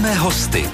Máme hosty.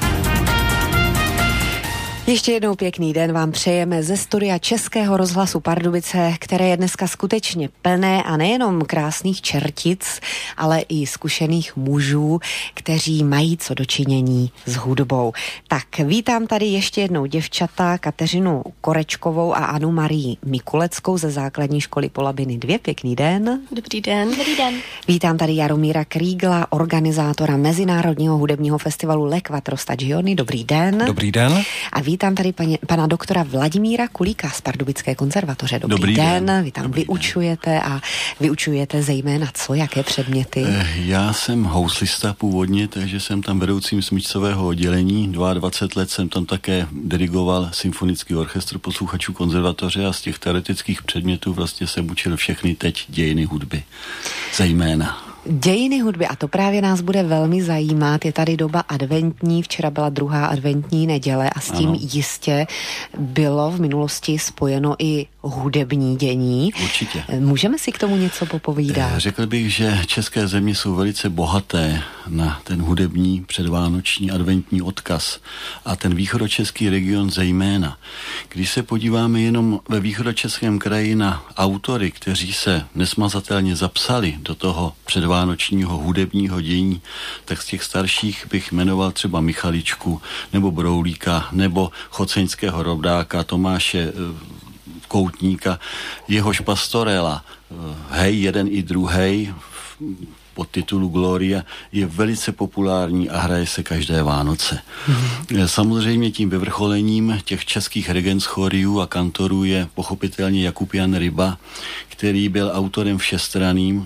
Ještě jednou pěkný den vám přejeme ze studia Českého rozhlasu Pardubice, které je dneska skutečně plné a nejenom krásných čertic, ale i zkušených mužů, kteří mají co dočinění s hudbou. Tak vítám tady ještě jednou děvčata Kateřinu Korečkovou a Anu Marii Mikuleckou ze základní školy Polabiny 2. Pěkný den. Dobrý den. Dobrý den. Vítám tady Jaromíra Krígla, organizátora Mezinárodního hudebního festivalu Le Quattro Stagioni. Dobrý den. Dobrý den. A vítám tady pana doktora Vladimíra Kulíka z Pardubické konzervatoře. Dobrý den. Vy tam vyučujete a vyučujete zejména co, jaké předměty? Já jsem houslista původně, takže jsem tam vedoucím smyčcového oddělení. 22 let jsem tam také dirigoval symfonický orchestr posluchačů konzervatoře a z těch teoretických předmětů vlastně jsem učil všechny teď dějiny hudby. Zejména. Dějiny hudby, a to právě nás bude velmi zajímat. Je tady doba adventní, včera byla druhá adventní neděle a s tím jistě bylo v minulosti spojeno i hudební dění. Určitě. Můžeme si k tomu něco popovídat? Řekl bych, že české země jsou velice bohaté na ten hudební předvánoční adventní odkaz a ten východočeský region zejména. Když se podíváme jenom ve východočeském kraji na autory, kteří se nesmazatelně zapsali do toho předvánočního hudebního dění, tak z těch starších bych jmenoval třeba Michaličku, nebo Broulíka, nebo Choceňského Rodáka, Tomáše Koutníka, jehož pastorela Hej, jeden i druhej pod titulu Gloria je velice populární a hraje se každé Vánoce. Samozřejmě tím vyvrcholením těch českých regentschoriů a kantorů je pochopitelně Jakub Jan Ryba, který byl autorem všestranným,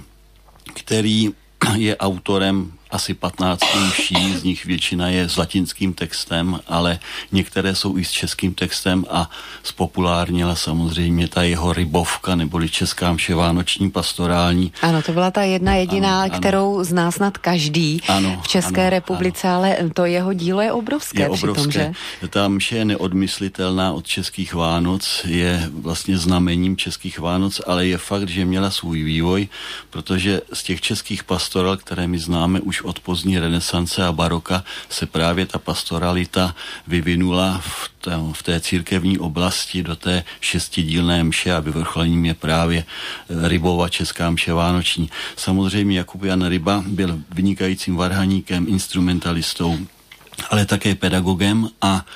který je autorem asi 15 mší, z nich většina je s latinským textem, ale některé jsou i s českým textem a zpopulárnila samozřejmě ta jeho Rybovka, neboli Česká mše vánoční pastorální. Ano, to byla ta jedna jediná, ano, kterou zná snad každý v České republice, ale to jeho dílo je obrovské. Je obrovské. Ta mše je neodmyslitelná od českých Vánoc, je vlastně znamením českých Vánoc, ale je fakt, že měla svůj vývoj, protože z těch českých pastoral, které my známe už od pozdní renesance a baroka, se právě ta pastoralita vyvinula v té církevní oblasti do té šestidílné mše a vyvrcholením je právě Rybova Česká mše vánoční. Samozřejmě Jakub Jan Ryba byl vynikajícím varhaníkem, instrumentalistou, ale také pedagogem a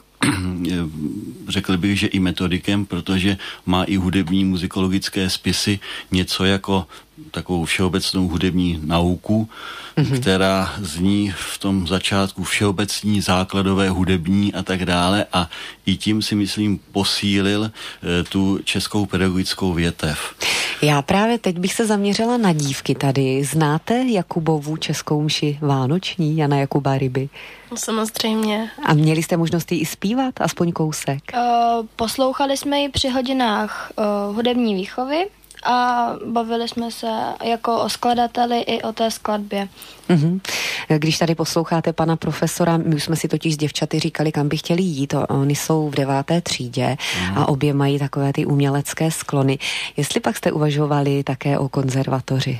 řekl bych, že i metodikem, protože má i hudební muzikologické spisy, něco jako takovou všeobecnou hudební nauku, která zní v tom začátku všeobecní, základové, hudební a tak dále a i tím si myslím posílil tu českou pedagogickou větev. Já právě teď bych se zaměřila na dívky tady. Znáte Jakubovu Českou mši vánoční, Jana Jakuba Ryby? Samozřejmě. A měli jste možnost i zpívat, aspoň kousek? Poslouchali jsme ji při hodinách hudební výchovy a bavili jsme se jako o skladateli i o té skladbě. Když tady posloucháte pana profesora, my už jsme si totiž s děvčaty říkali, kam by chtěli jít. Oni jsou v 9. třídě a obě mají takové ty umělecké sklony. Jestli pak jste uvažovali také o konzervatoři?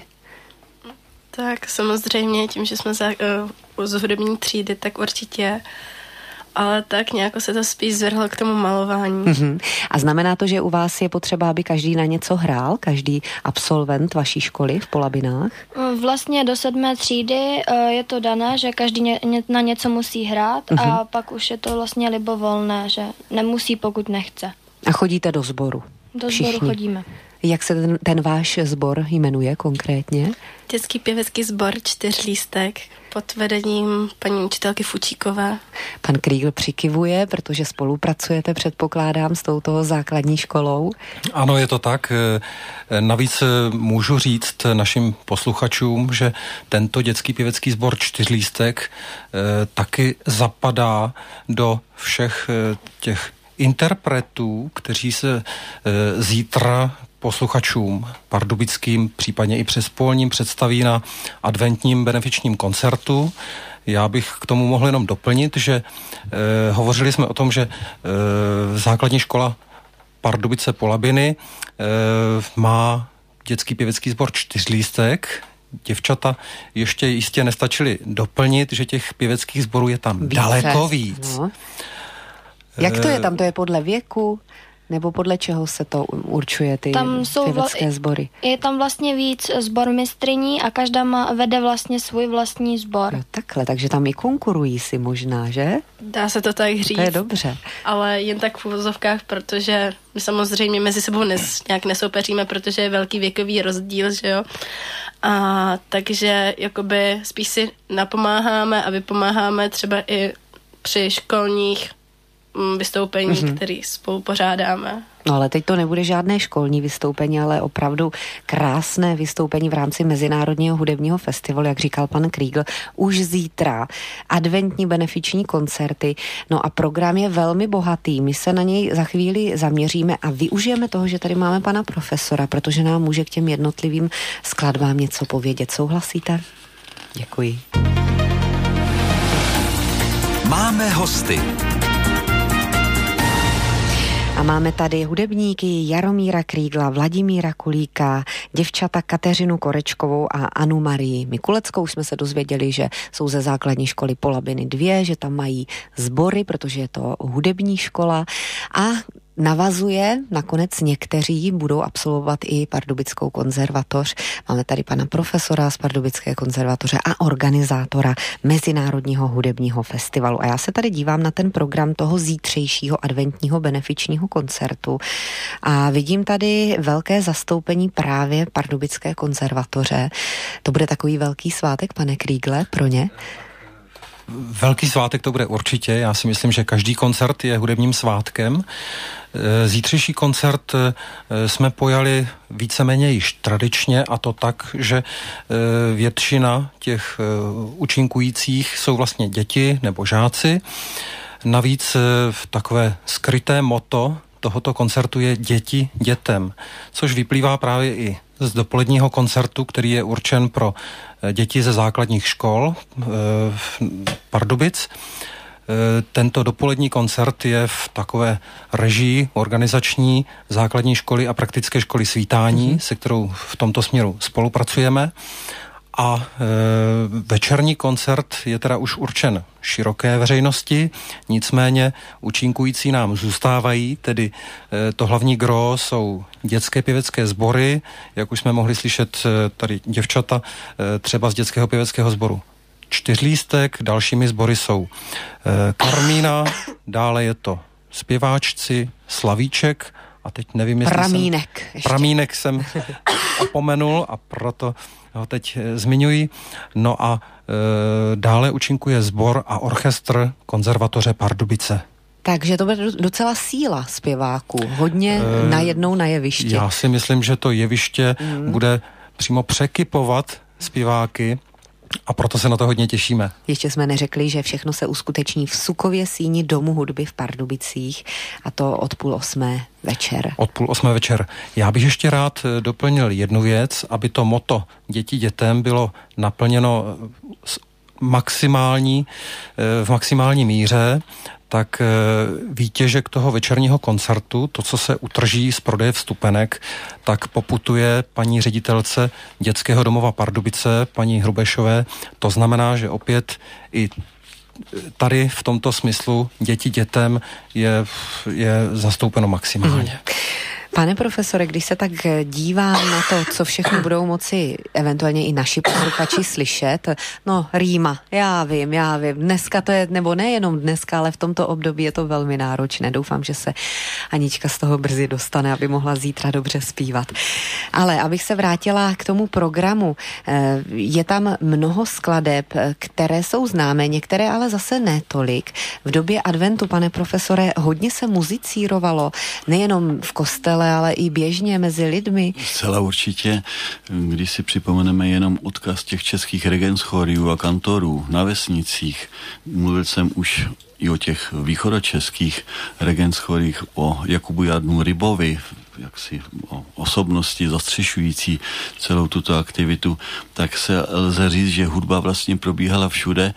Tak samozřejmě, tím, že jsme z hudební třídy, tak určitě. Ale tak nějak se to spíš zvrhlo k tomu malování. A znamená to, že u vás je potřeba, aby každý na něco hrál? Každý absolvent vaší školy v Polabinách? Vlastně do 7. třídy je to dané, že každý na něco musí hrát a pak už je to vlastně libovolné, že nemusí, pokud nechce. A chodíte do sboru? Do sboru chodíme. Jak se ten váš sbor jmenuje konkrétně? Dětský pěvecký sbor Čtyřlístek pod vedením paní učitelky Fučíkové. Pan Krígl přikivuje, protože spolupracujete, předpokládám, s touto základní školou. Ano, je to tak. Navíc můžu říct našim posluchačům, že tento dětský pěvecký sbor Čtyřlístek taky zapadá do všech těch interpretů, kteří se zítra posluchačům pardubickým, případně i přespolním představí na adventním benefičním koncertu. Já bych k tomu mohl jenom doplnit, že hovořili jsme o tom, že základní škola Pardubice Polabiny má dětský pěvecký sbor Čtyřlístek, děvčata ještě jistě nestačily doplnit, že těch pěveckých sborů je tam daleko víc. No. Jak to je tam? To je podle věku? Nebo podle čeho se to určuje, ty pěvecké sbory? Je tam vlastně víc sbormistryní a každá vede vlastně svůj vlastní sbor. No takhle, takže tam i konkurují si možná, že? Dá se to tak říct. To je dobře. Ale jen tak v uvozovkách, protože my samozřejmě mezi sebou nějak nesoupeříme, protože je velký věkový rozdíl, že jo? A takže jakoby spíš si napomáháme a vypomáháme třeba i při školních vystoupení, který spolu pořádáme. No ale teď to nebude žádné školní vystoupení, ale opravdu krásné vystoupení v rámci Mezinárodního hudebního festivalu, jak říkal pan Kriegl, už zítra. Adventní benefiční koncerty. No a program je velmi bohatý. My se na něj za chvíli zaměříme a využijeme toho, že tady máme pana profesora, protože nám může k těm jednotlivým skladbám něco povědět. Souhlasíte? Děkuji. Máme hosty. A máme tady hudebníky Jaromíra Kriegla, Vladimíra Kulíka, děvčata Kateřinu Korečkovou a Anu Marii Mikuleckou. Jsme se dozvěděli, že jsou ze základní školy Polabiny 2, že tam mají sbory, protože je to hudební škola a navazuje, nakonec někteří budou absolvovat i Pardubickou konzervatoř. Máme tady pana profesora z Pardubické konzervatoře a organizátora Mezinárodního hudebního festivalu. A já se tady dívám na ten program toho zítřejšího adventního benefičního koncertu a vidím tady velké zastoupení právě Pardubické konzervatoře. To bude takový velký svátek, pane Kriegle, pro ně? Velký svátek to bude určitě. Já si myslím, že každý koncert je hudebním svátkem. Zítřejší koncert jsme pojali víceméně již tradičně, a to tak, že většina těch účinkujících jsou vlastně děti nebo žáci. Navíc v takové skryté motto tohoto koncertu je děti dětem, což vyplývá právě i z dopoledního koncertu, který je určen pro děti ze základních škol Pardubic. Tento dopolední koncert je v takové režii organizační základní školy a praktické školy Svítání, se kterou v tomto směru spolupracujeme. A večerní koncert je teda už určen široké veřejnosti, nicméně účinkující nám zůstávají, tedy to hlavní gro jsou dětské pěvecké sbory, jak už jsme mohli slyšet tady děvčata třeba z dětského pěveckého sboru Čtyřlístek, dalšími sbory jsou Karmína, dále je to zpěváčci, Slavíček a teď nevím, jestli Pramínek jsem opomenul a proto ho teď zmiňuji. No a dále účinkuje sbor a orchestr konzervatoře Pardubice. Takže to bude docela síla zpěváků. Hodně najednou na jevišti. Já si myslím, že to jeviště bude přímo překypovat zpěváky a proto se na to hodně těšíme. Ještě jsme neřekli, že všechno se uskuteční v Sukově síni Domu hudby v Pardubicích a to od 7:30 večer. Od 7:30 večer. Já bych ještě rád doplnil jednu věc, aby to motto děti dětem bylo naplněno v maximální míře, tak výtěžek toho večerního koncertu, to, co se utrží z prodeje vstupenek, tak poputuje paní ředitelce Dětského domova Pardubice, paní Hrubešové. To znamená, že opět i tady v tomto smyslu děti dětem je zastoupeno maximálně. Pane profesore, když se tak dívám na to, co všechno budou moci eventuálně i naši posluchači slyšet, no rýma, já vím, dneska to je, nebo nejenom dneska, ale v tomto období je to velmi náročné. Doufám, že se Anička z toho brzy dostane, aby mohla zítra dobře zpívat. Ale abych se vrátila k tomu programu, je tam mnoho skladeb, které jsou známé, některé ale zase ne tolik. V době adventu, pane profesore, hodně se muzicírovalo, nejenom v kostele, ale i běžně mezi lidmi. Zcela určitě, když si připomeneme jenom odkaz těch českých regenschoriů a kantorů na vesnicích, mluvil jsem už i o těch východočeských regenschorích, o Jakubu Jarnu Rybovi, jaksi o osobnosti zastřešující celou tuto aktivitu, tak se lze říct, že hudba vlastně probíhala všude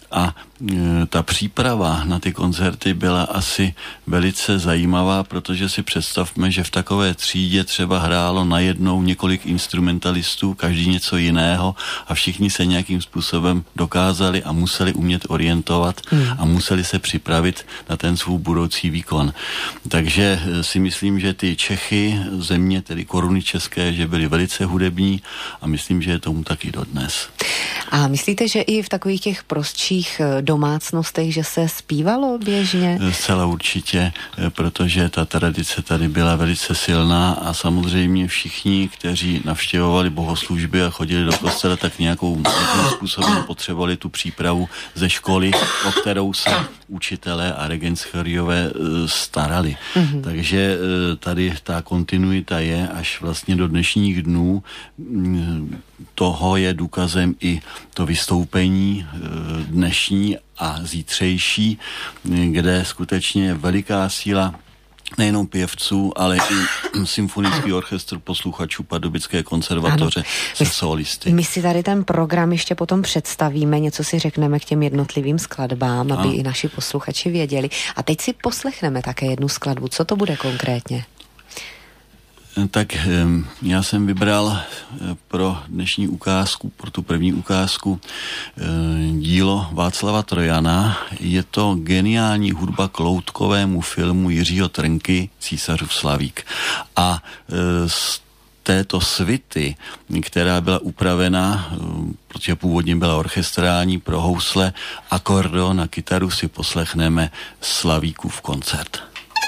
A ta příprava na ty koncerty byla asi velice zajímavá, protože si představme, že v takové třídě třeba hrálo najednou několik instrumentalistů, každý něco jiného a všichni se nějakým způsobem dokázali a museli umět orientovat a museli se připravit na ten svůj budoucí výkon. Takže si myslím, že ty Čechy, země, tedy koruny české, že byly velice hudební a myslím, že je tomu taky dodnes. A myslíte, že i v takových těch prostších domácnostech, že se zpívalo běžně? Zcela určitě, protože ta tradice tady byla velice silná a samozřejmě všichni, kteří navštěvovali bohoslužby a chodili do kostela, tak nějakým způsobem potřebovali tu přípravu ze školy, o kterou se učitelé a regenschoriové starali. Takže tady ta kontinuita je až vlastně do dnešních dnů. Toho je důkazem i to vystoupení dnešní a zítřejší, kde skutečně je veliká síla nejenom pěvců, ale i symfonický orchestr posluchačů Pardubické konzervatoře se solisty. My si tady ten program ještě potom představíme, něco si řekneme k těm jednotlivým skladbám, aby i naši posluchači věděli. A teď si poslechneme také jednu skladbu. Co to bude konkrétně? Tak já jsem vybral pro dnešní ukázku, pro tu první ukázku dílo Václava Trojana. Je to geniální hudba k loutkovému filmu Jiřího Trnky Císařův Slavík. A z této svity, která byla upravena, protože původně byla orchestrální pro housle, akordeon a kytaru, si poslechneme Slavíkův koncert.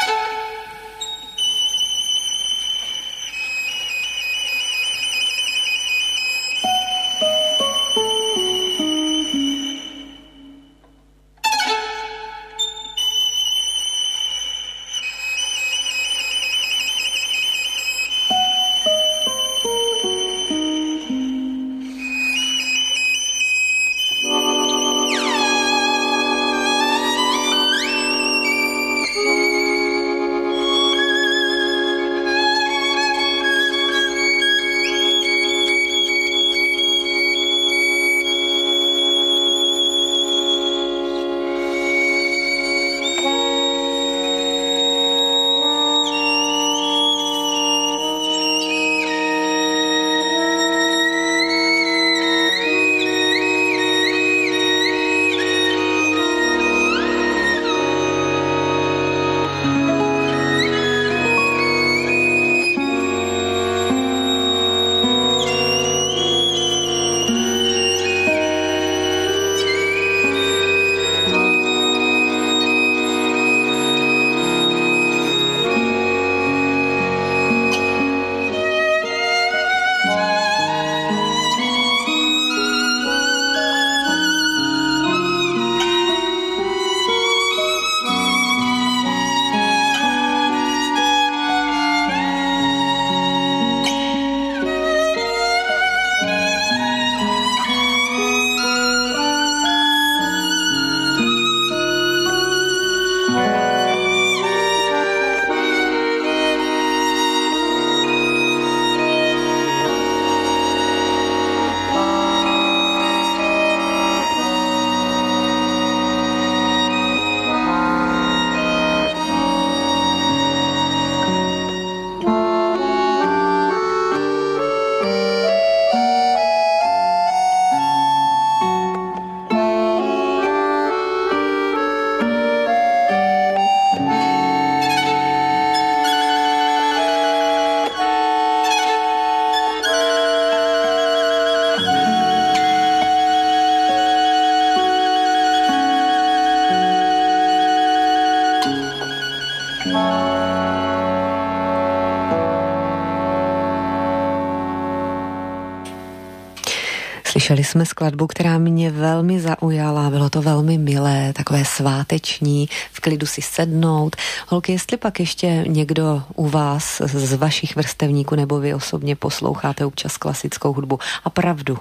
Slyšeli jsme skladbu, která mě velmi zaujala, bylo to velmi milé, takové sváteční, v klidu si sednout. Holky, jestli pak ještě někdo u vás z vašich vrstevníků nebo vy osobně posloucháte občas klasickou hudbu. A pravdu.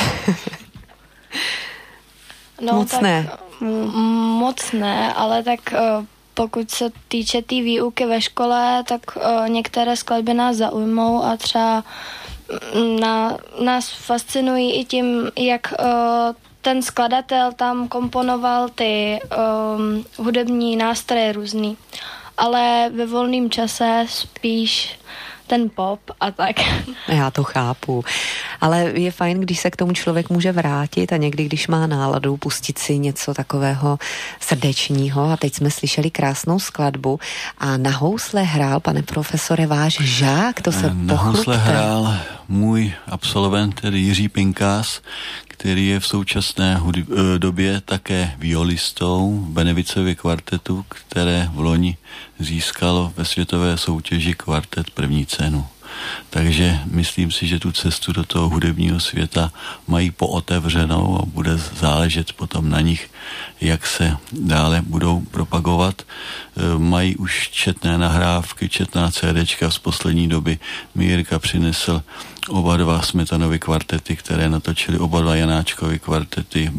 No, moc tak, ne. Moc ne, ale tak pokud se týče té výuky ve škole, tak některé skladby nás zaujmou a třeba nás fascinují i tím, jak ten skladatel tam komponoval ty hudební nástroje různý, ale ve volném čase spíš ten pop a tak. Já to chápu. Ale je fajn, když se k tomu člověk může vrátit a někdy, když má náladu, pustit si něco takového srdečního. A teď jsme slyšeli krásnou skladbu a na housle hrál, pane profesore, váš žák, to se pochlupte. Na housle hrál můj absolvent, tedy Jiří Pinkás, který je v současné době také violistou v Benevicově kvartetu, které v loni získalo ve světové soutěži kvartet první cenu. Takže myslím si, že tu cestu do toho hudebního světa mají pootevřenou a bude záležet potom na nich, jak se dále budou propagovat. Mají už četné nahrávky, četná CDčka. Z poslední doby mi Jirka přinesl oba dva Smetanovy kvartety, které natočili oba dva Janáčkovy kvartety,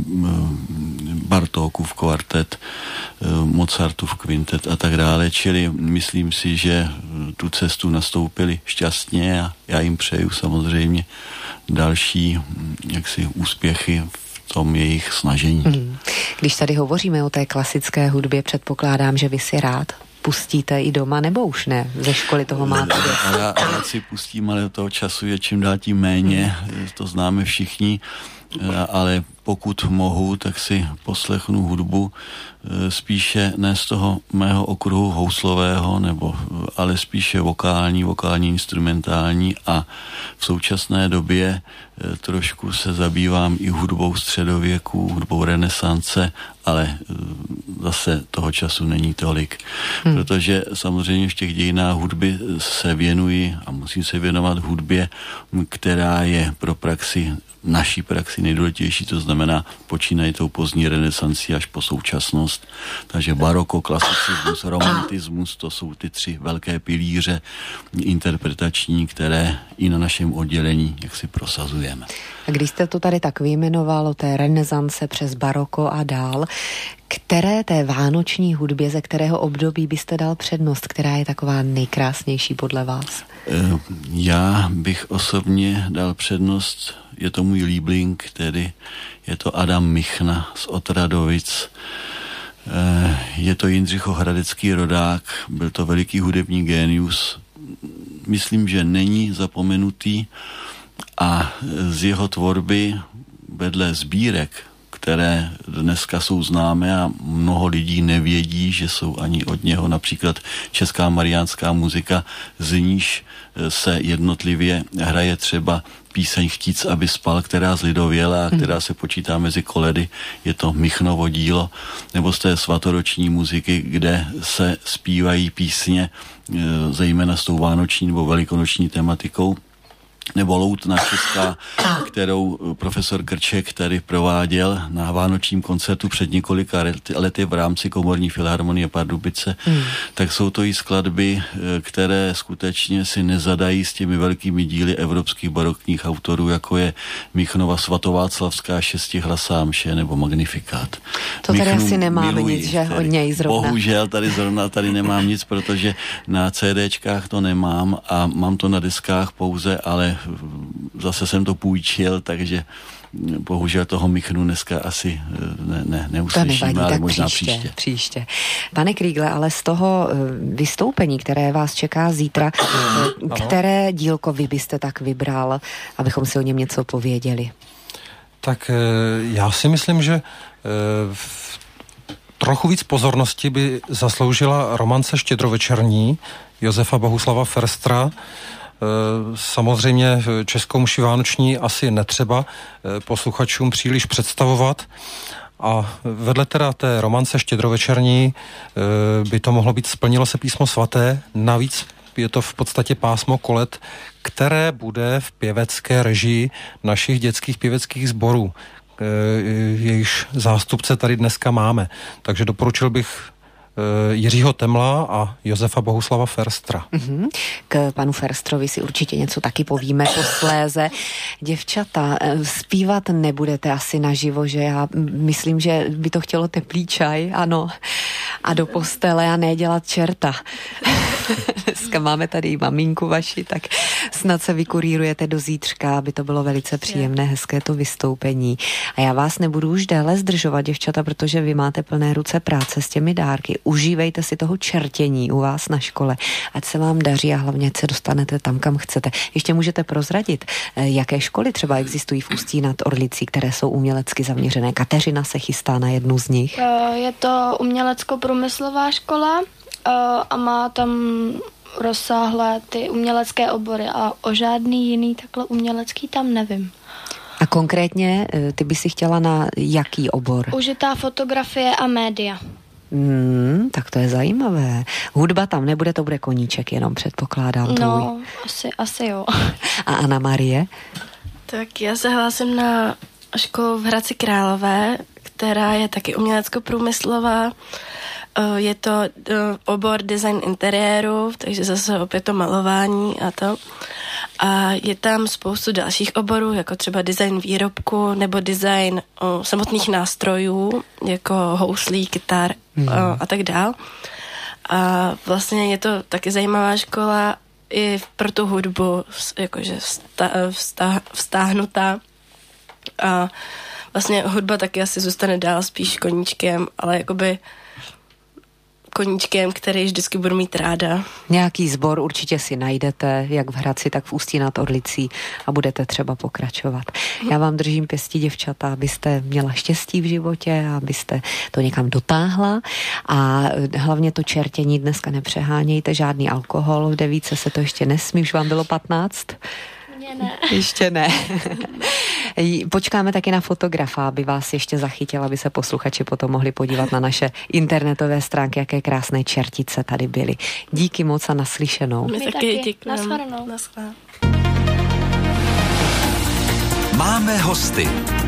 Bartókův kvartet, Mozartův kvintet a tak dále. Čili myslím si, že tu cestu nastoupili šťastně a já jim přeju samozřejmě další jaksi úspěchy v tom jejich snažení. Když tady hovoříme o té klasické hudbě, předpokládám, že vy si rád pustíte i doma, nebo už ne? Ze školy toho máte? Já si pustím, ale toho času je čím dál tím méně, to známe všichni, ale pokud mohu, tak si poslechnu hudbu spíše ne z toho mého okruhu houslového, ale spíše vokální, instrumentální a v současné době trošku se zabývám i hudbou středověku, hudbou renesance, ale zase toho času není tolik. Protože samozřejmě v těch dějinách hudby se věnuji a musím se věnovat hudbě, která je pro naší praxi nejdůležitější, to znamená počínají tou pozdní renesancí až po současnost. Takže baroko, klasicismus, romantismus, to jsou ty tři velké pilíře interpretační, které i na našem oddělení jaksi prosazujeme. A když jste to tady tak vyjmenoval o té renesance přes baroko a dál, které té vánoční hudbě, ze kterého období byste dal přednost, která je taková nejkrásnější podle vás? Já bych osobně dal přednost, je to můj líbling, tedy je to Adam Michna z Otradovic. Je to jindřichohradecký rodák, byl to veliký hudební génius. Myslím, že není zapomenutý a z jeho tvorby vedle sbírek, které dneska jsou známé a mnoho lidí nevědí, že jsou ani od něho, například česká mariánská muzika, z níž se jednotlivě hraje třeba píseň Chtíc, aby spal, která zlidověla a která se počítá mezi koledy, je to Michnovo dílo, nebo z té svatoroční muziky, kde se zpívají písně, zejména s tou vánoční nebo velikonoční tematikou, nebo Loutna česká, kterou profesor Krček tady prováděl na vánočním koncertu před několika lety v rámci Komorní filharmonie Pardubice, tak jsou to i skladby, které skutečně si nezadají s těmi velkými díly evropských barokních autorů, jako je Michnova svatováclavská šestihlasá mše nebo Magnifikát. To tady asi nemáme nic, že od něj zrovna. Bohužel tady nemám nic, protože na CDčkách to nemám a mám to na deskách pouze, ale zase jsem to půjčil, takže bohužel toho Michnu dneska asi neuslyšíme, ale možná příště. Pane Kriegle, ale z toho vystoupení, které vás čeká zítra, které dílko vy byste tak vybral, abychom si o něm něco pověděli? Tak já si myslím, že trochu víc pozornosti by zasloužila romance Štědrovečerní Josefa Bohuslava Förstra. Samozřejmě Českou mši vánoční asi netřeba posluchačům příliš představovat a vedle teda té romance Štědrovečerní by to mohlo být Splnilo se písmo svaté, navíc je to v podstatě pásmo kolet, které bude v pěvecké režii našich dětských pěveckých sborů. Jejichž zástupce tady dneska máme. Takže doporučil bych Jiřího Temla a Josefa Bohuslava Förstra. K panu Förstrovi si určitě něco taky povíme posléze. Děvčata, zpívat nebudete asi naživo, že já myslím, že by to chtělo teplý čaj, ano. a do postele a ne dělat čerta. Dneska máme tady i maminku vaši, tak snad se vykurírujete do zítřka, aby to bylo velice příjemné, hezké to vystoupení. A já vás nebudu už déle zdržovat, děvčata, protože vy máte plné ruce práce s těmi dárky. Užívejte si toho čertění u vás na škole, ať se vám daří a hlavně ať se dostanete tam, kam chcete. Ještě můžete prozradit, jaké školy třeba existují v Ústí nad Orlicí, které jsou umělecky zaměřené. Kateřina se chystá na jednu z nich. Je to umělecko-průmyslová škola a má tam rozsáhlé ty umělecké obory a o žádný jiný takhle umělecký tam nevím. A konkrétně ty by si chtěla na jaký obor? Užitá fotografie a média. Tak to je zajímavé. Hudba tam nebude, to bude koníček jenom, předpokládám. No, asi jo. A Anna Marie? Tak já se hlásím na školu v Hradci Králové, která je taky umělecko-průmyslová. Je to obor design interiéru, takže zase opět to malování a to. A je tam spoustu dalších oborů, jako třeba design výrobku nebo design samotných nástrojů, jako houslí, kytar a tak dál. A vlastně je to taky zajímavá škola i pro tu hudbu, jakože vztáhnutá. A vlastně hudba taky asi zůstane dál spíš koníčkem, ale jakoby koníčkem, který vždycky budu mít ráda. Nějaký sbor určitě si najdete, jak v Hradci, tak v Ústí nad Orlicí a budete třeba pokračovat. Já vám držím pěstí, děvčata, abyste měla štěstí v životě, abyste to někam dotáhla a hlavně to čertění dneska nepřehánějte, žádný alkohol, v 9 se to ještě nesmí, už vám bylo 15? Ne. Ještě ne. Počkáme taky na fotografa, aby vás ještě zachytila, aby se posluchači potom mohli podívat na naše internetové stránky, jaké krásné čertice tady byly. Díky moc a naslyšenou. My taky děkujeme. Naschledanou. Máme hosty.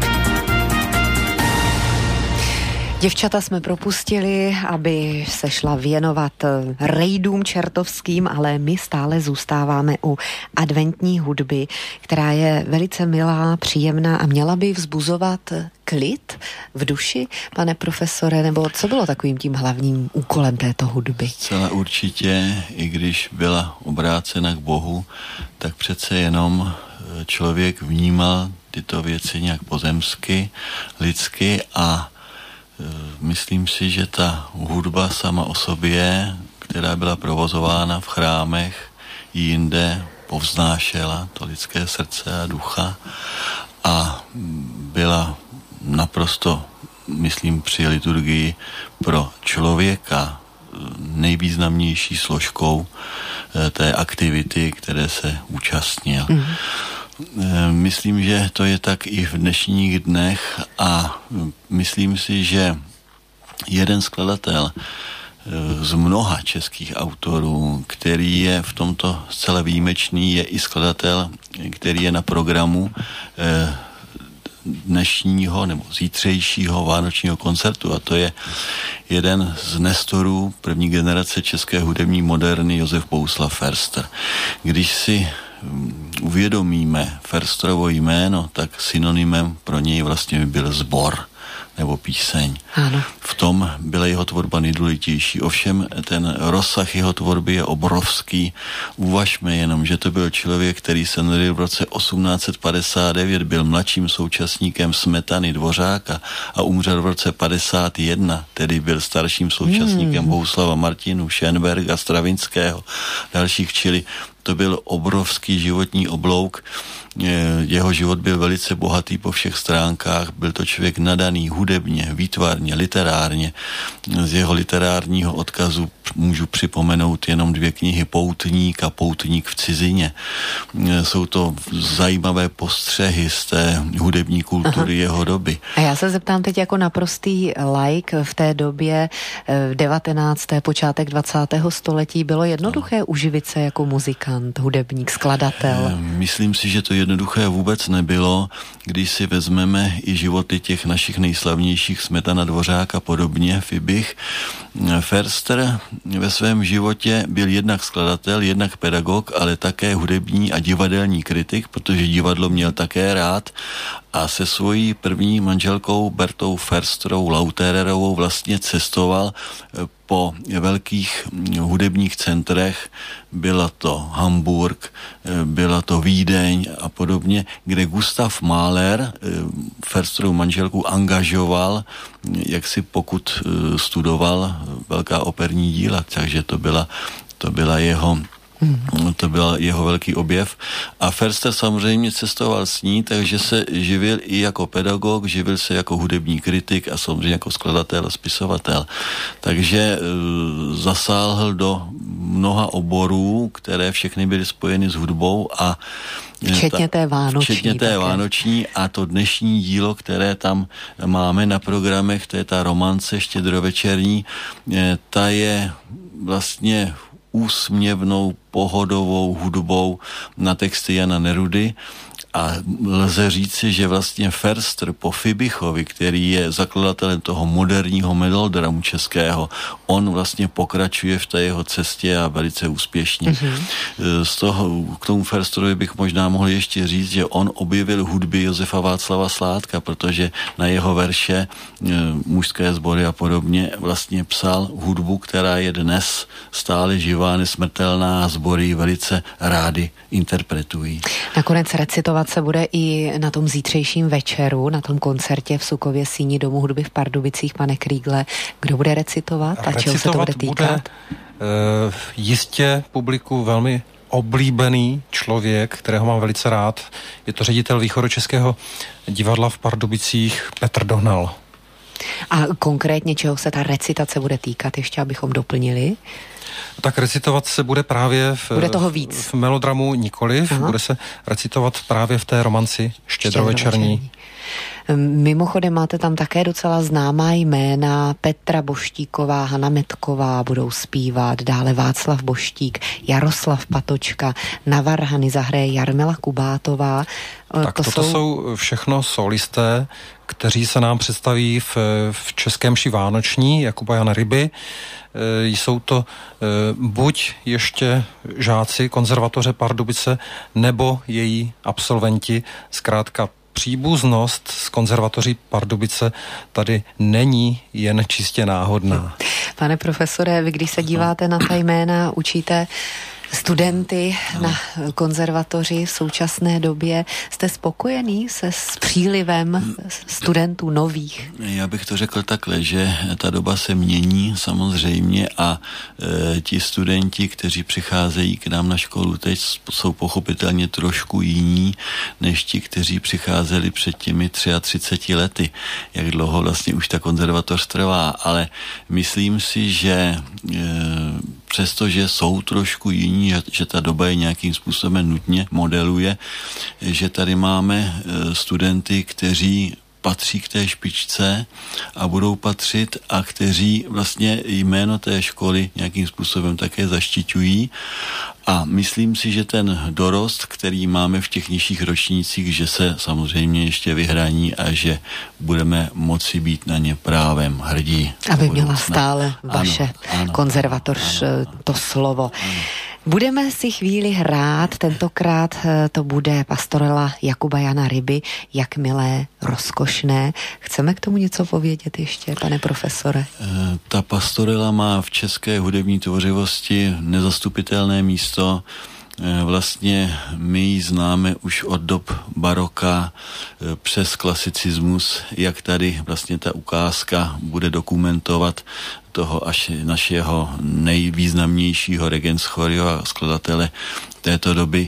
Děvčata jsme propustili, aby se šla věnovat rejdům čertovským, ale my stále zůstáváme u adventní hudby, která je velice milá, příjemná a měla by vzbuzovat klid v duši, pane profesore, nebo co bylo takovým tím hlavním úkolem této hudby? Zcela určitě, i když byla obrácena k Bohu, tak přece jenom člověk vnímal tyto věci nějak pozemsky, lidsky a myslím si, že ta hudba sama o sobě, která byla provozována v chrámech, jinde povznášela to lidské srdce a ducha a byla naprosto, myslím, při liturgii pro člověka nejvýznamnější složkou té aktivity, které se účastnil. Myslím, že to je tak i v dnešních dnech a myslím si, že jeden skladatel z mnoha českých autorů, který je v tomto zcela výjimečný, je i skladatel, který je na programu dnešního nebo zítřejšího vánočního koncertu a to je jeden z nestorů první generace české hudební moderny Josef Bohuslav Förster. Když si uvědomíme Försterovo jméno, tak synonymem pro něj vlastně byl sbor nebo píseň. Ano. V tom byla jeho tvorba nejdůležitější. Ovšem ten rozsah jeho tvorby je obrovský. Uvažme jenom, že to byl člověk, který se narodil v roce 1859, byl mladším současníkem Smetany, Dvořáka a umřel v roce 51, tedy byl starším současníkem Bohuslava Martinu, Schönberga, Stravinského, dalších, čili to byl obrovský životní oblouk. Jeho život byl velice bohatý po všech stránkách. Byl to člověk nadaný hudebně, výtvarně, literárně. Z jeho literárního odkazu můžu připomenout jenom 2 knihy Poutník a Poutník v cizině. Jsou to zajímavé postřehy z té hudební kultury jeho doby. A já se zeptám teď jako naprostý laik v té době 19. počátek 20. století. Bylo jednoduché uživit se jako muzikant, hudebník, skladatel? Myslím si, že to jednoduché vůbec nebylo, když si vezmeme i životy těch našich nejslavnějších Smetana, Dvořák a podobně, Fibich. Förster ve svém životě byl jednak skladatel, jednak pedagog, ale také hudební a divadelní kritik, protože divadlo měl také rád a se svojí první manželkou Bertou Försterovou Lautererovou vlastně cestoval po velkých hudebních centrech, byla to Hamburg, byla to Vídeň a podobně, kde Gustav Mahler Försterovu manželku angažoval, jak si pokud studoval velká operní díla, takže to byl jeho velký objev. A Förster samozřejmě cestoval s ní, takže se živil i jako pedagog, živil se jako hudební kritik a samozřejmě jako skladatel a spisovatel. Takže zasáhl do mnoha oborů, které všechny byly spojeny s hudbou a Včetně té vánoční a to dnešní dílo, které tam máme na programech, to je ta romance štědrovečerní, ta je vlastně úsměvnou, pohodovou hudbou na texty Jana Nerudy a lze říci, že vlastně Förster po Fibichovi, který je zakladatelem toho moderního melodramu českého, on vlastně pokračuje v té jeho cestě a velice úspěšně. Z toho, k tomu Försterovi bych možná mohl ještě říct, že on objevil hudby Josefa Václava Sládka, protože na jeho verše, mužské sbory a podobně, vlastně psal hudbu, která je dnes stále živá, nesmrtelná a sbory velice rádi interpretují. Nakonec recitovat se bude i na tom zítřejším večeru, na tom koncertě v Sukově síni Domu hudby v Pardubicích. Pane Krígle, kdo bude recitovat a čeho se to bude týkat? Bude jistě publiku velmi oblíbený člověk, kterého mám velice rád. Je to ředitel Východočeského divadla v Pardubicích Petr Dohnal. A konkrétně čeho se ta recitace bude týkat, ještě abychom doplnili? Tak recitovat se bude právě bude toho víc. V melodramu nikoliv, bude se recitovat právě v té romanci štědrovečerní. Mimochodem máte tam také docela známá jména, Petra Boštíková, Hana Metková budou zpívat, dále Václav Boštík, Jaroslav Patočka, na varhany zahraje Jarmila Kubátová. Tak toto jsou všechno solisté, kteří se nám představí v Českém mši vánoční Jakuba Jana Ryby. Jsou to buď ještě žáci konzervatoře Pardubice, nebo její absolventi, zkrátka příbuznost z konzervatoří Pardubice tady není jen čistě náhodná. Pane profesore, vy když se díváte na ta jména, učíte studenty na konzervatoři v současné době, jste spokojený s přílivem studentů nových? Já bych to řekl takhle, že ta doba se mění samozřejmě a ti studenti, kteří přicházejí k nám na školu teď, jsou pochopitelně trošku jiní, než ti, kteří přicházeli před těmi 33 lety. Jak dlouho vlastně už ta konzervatoř trvá, ale myslím si, že přestože jsou trošku jiní, že ta doba je nějakým způsobem nutně modeluje, že tady máme studenty, kteří patří k té špičce a budou patřit a kteří vlastně jméno té školy nějakým způsobem také zaštiťují. A myslím si, že ten dorost, který máme v těch nižších ročnících, že se samozřejmě ještě vyhraní a že budeme moci být na ně právem hrdí. Aby měla stále vaše konzervatoř to slovo. Ano. Budeme si chvíli hrát, tentokrát to bude pastorela Jakuba Jana Ryby, Jak milé, rozkošné. Chceme k tomu něco povědět ještě, pane profesore? Ta pastorela má v české hudební tvořivosti nezastupitelné místo. Vlastně my ji známe už od dob baroka přes klasicismus, jak tady vlastně ta ukázka bude dokumentovat toho až našeho nejvýznamnějšího regenschorio a skladatele této doby.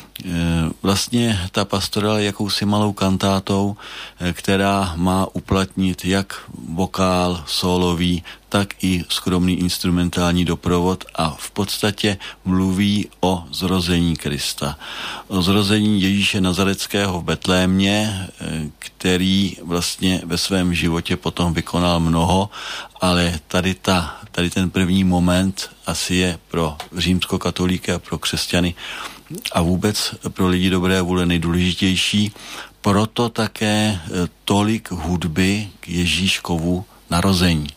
Vlastně ta pastorela je jakousi malou kantátou, která má uplatnit jak vokál sólový, tak i skromný instrumentální doprovod a v podstatě mluví o zrození Krista. O zrození Ježíše Nazareckého v Betlémě, který vlastně ve svém životě potom vykonal mnoho, ale tady ten první moment asi je pro římskokatolíky a pro křesťany a vůbec pro lidi dobré vůle nejdůležitější. Proto také tolik hudby k Ježíškovu narození.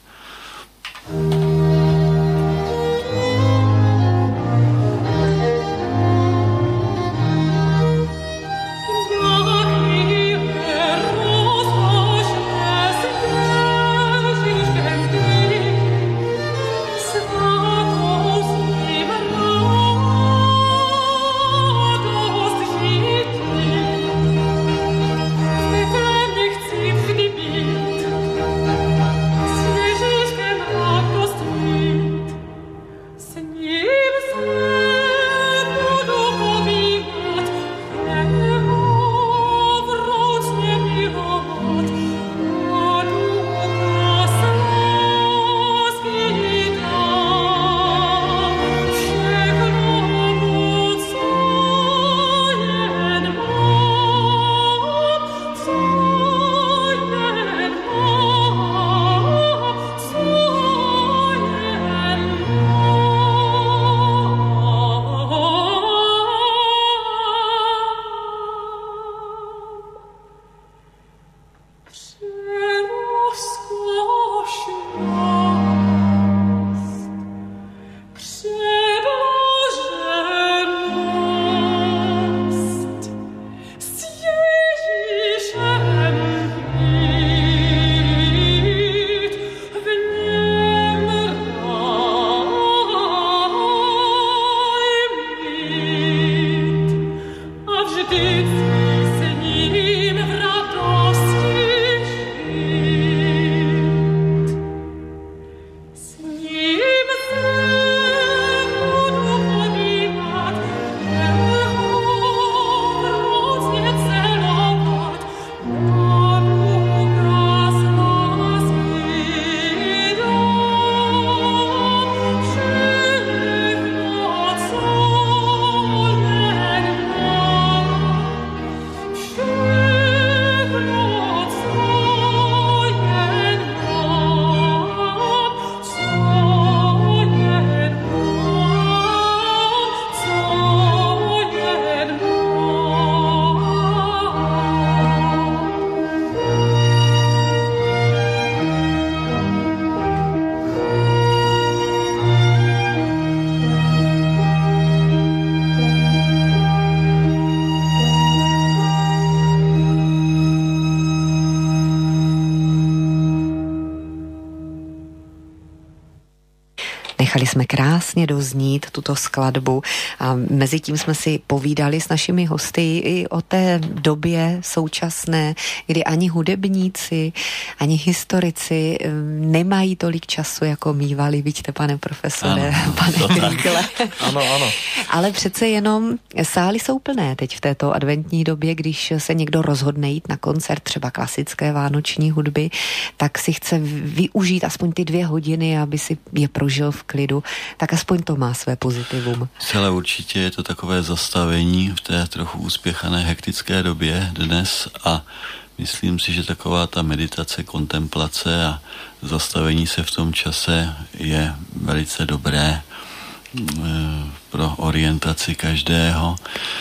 nechali jsme krásně doznít tuto skladbu a mezi tím jsme si povídali s našimi hosty i o té době současné, kdy ani hudebníci, ani historici nemají tolik času, jako mívali, vidíte, pane profesore, ano, pane Krígle. Ano. Ale přece jenom sály jsou plné teď v této adventní době, když se někdo rozhodne jít na koncert třeba klasické vánoční hudby, tak si chce využít aspoň ty 2 hodiny, aby si je prožil v klidu, tak aspoň to má své pozitivum. Celé určitě je to takové zastavení v té trochu uspěchané hektické době dnes a myslím si, že taková ta meditace, kontemplace a zastavení se v tom čase je velice dobré pro orientaci každého.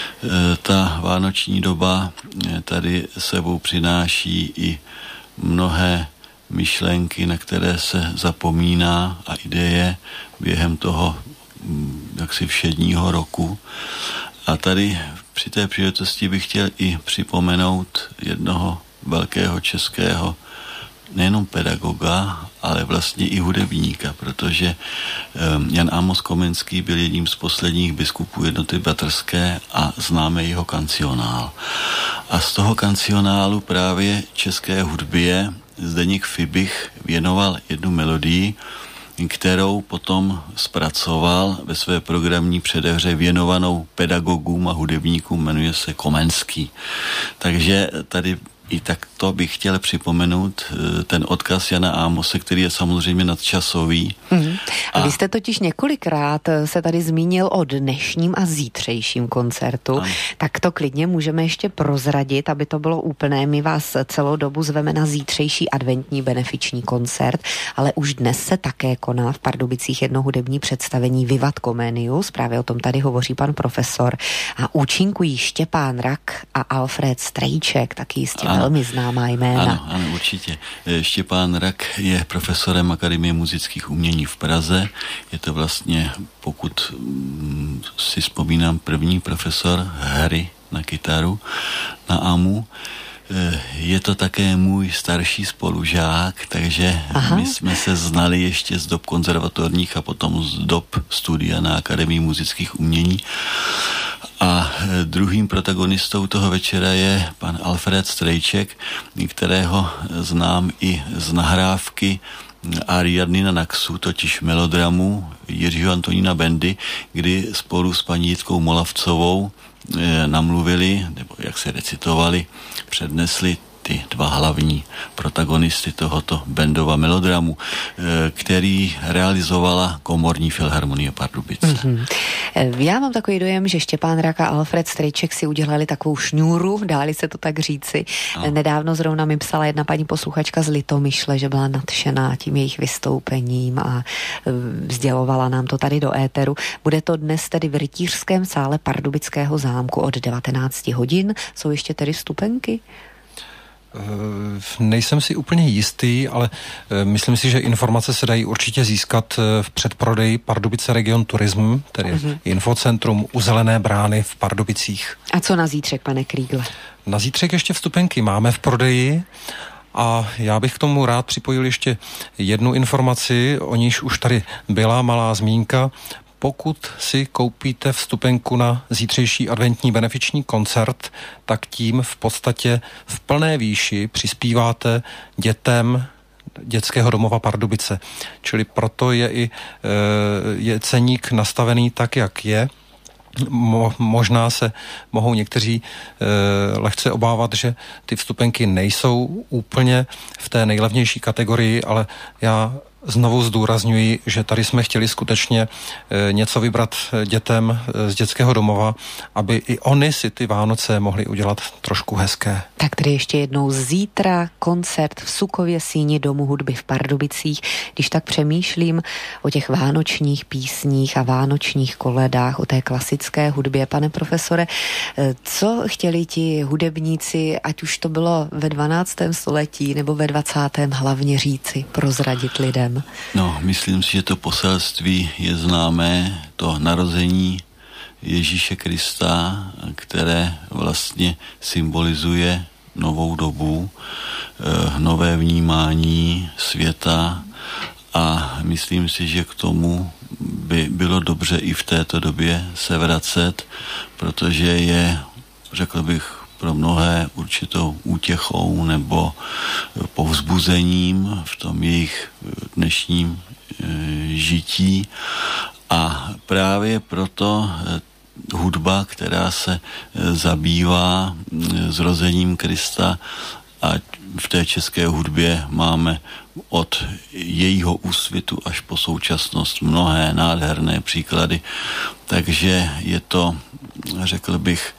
Ta vánoční doba tady sebou přináší i mnohé myšlenky, na které se zapomíná a ideje během toho jaksi všedního roku. A tady při té příležitosti bych chtěl i připomenout jednoho velkého českého nejenom pedagoga, ale vlastně i hudebníka, protože Jan Amos Komenský byl jedním z posledních biskupů Jednoty bratrské a známe jeho kancionál. A z toho kancionálu právě české hudbě Zdeněk Fibich věnoval jednu melodii, kterou potom zpracoval ve své programní předehře věnovanou pedagogům a hudebníkům, jmenuje se Komenský. Takže tady i takto bych chtěl připomenout ten odkaz Jana Amose, který je samozřejmě nadčasový. A vy jste totiž několikrát se tady zmínil o dnešním a zítřejším koncertu, tak to klidně můžeme ještě prozradit, aby to bylo úplné. My vás celou dobu zveme na zítřejší adventní benefiční koncert, ale už dnes se také koná v Pardubicích jedno hudební představení Vivat Comenius, právě o tom tady hovoří pan profesor, a účinkují Štěpán Rak a Alfred Strejček, taky jistě velmi známá jména. Ano, určitě. Štěpán Rak je profesorem Akademie muzických umění v Praze. Je to vlastně, pokud si vzpomínám, první profesor hry na kytaru na AMU. Je to také můj starší spolužák, takže my jsme se znali ještě z dob konzervatorních a potom z dob studia na Akademii muzických umění. A druhým protagonistou toho večera je pan Alfred Strejček, kterého znám i z nahrávky Ariadny Naxu, totiž melodramu Jiřího Antonína Bendy, kdy spolu s paní Jitkou Molavcovou namluvili, nebo jak se recitovali, přednesli ty 2 hlavní protagonisty tohoto Bendova melodramu, který realizovala Komorní filharmonie Pardubice. Já mám takový dojem, že Štěpán Rak a Alfred Strejček si udělali takovou šňůru, dáli se to tak říci. Nedávno zrovna mi psala jedna paní posluchačka z Litomyšle, že byla nadšená tím jejich vystoupením a sdělovala nám to tady do éteru. Bude to dnes tedy v rytířském sále Pardubického zámku od 19 hodin. Jsou ještě tedy vstupenky? Nejsem si úplně jistý, ale myslím si, že informace se dají určitě získat v předprodeji Pardubice Region Tourism, tedy infocentrum u Zelené brány v Pardubicích. A co na zítřek, pane Krígle? Na zítřek ještě vstupenky máme v prodeji a já bych k tomu rád připojil ještě jednu informaci, o níž už tady byla malá zmínka. Pokud si koupíte vstupenku na zítřejší adventní benefiční koncert, tak tím v podstatě v plné výši přispíváte dětem dětského domova Pardubice. Čili proto je ceník nastavený tak, jak je. Možná se mohou někteří lehce obávat, že ty vstupenky nejsou úplně v té nejlevnější kategorii, ale já znovu zdůrazňuji, že tady jsme chtěli skutečně něco vybrat dětem z dětského domova, aby i oni si ty Vánoce mohli udělat trošku hezké. Tak tedy ještě jednou zítra koncert v Sukově síni Domu hudby v Pardubicích. Když tak přemýšlím o těch vánočních písních a vánočních koledách, o té klasické hudbě, pane profesore, co chtěli ti hudebníci, ať už to bylo ve 12. století nebo ve 20. hlavně říci, prozradit lidem? No, myslím si, že to poselství je známé, to narození Ježíše Krista, které vlastně symbolizuje novou dobu, nové vnímání světa a myslím si, že k tomu by bylo dobře i v této době se vracet, protože je, řekl bych, pro mnohé určitou útěchou nebo povzbuzením v tom jejich dnešním žití. A právě proto hudba, která se zabývá zrozením Krista, a v té české hudbě máme od jejího úsvitu až po současnost mnohé nádherné příklady, takže je to, řekl bych,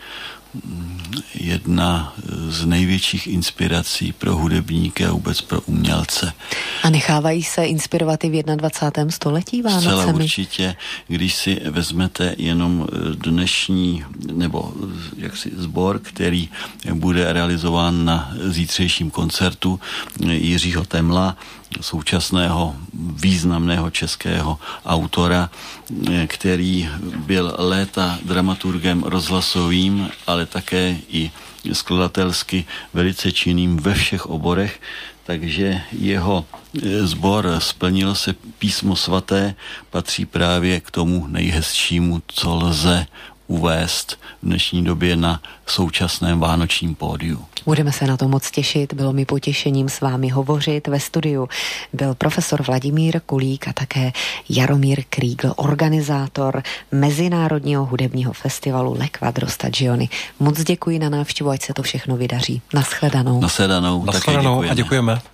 jedna z největších inspirací pro hudebníky a vůbec pro umělce. A nechávají se inspirovat i v 21. století Vánocemi? Zcela určitě, když si vezmete jenom dnešní nebo jaksi sbor, který bude realizován na zítřejším koncertu Jiřího Temla, současného významného českého autora, který byl léta dramaturgem rozhlasovým, ale také i skladatelsky velice činným ve všech oborech, takže jeho sbor Splnilo se písmo svaté patří právě k tomu nejhezčímu, co lze uvést v dnešní době na současném vánočním pódiu. Budeme se na to moc těšit, bylo mi potěšením s vámi hovořit. Ve studiu byl profesor Vladimír Kulík a také Jaromír Krígl, organizátor Mezinárodního hudebního festivalu Le Quadro Stagioni. Moc děkuji na návštěvu, ať se to všechno vydaří. Naschledanou. Naschledanou, a děkujeme.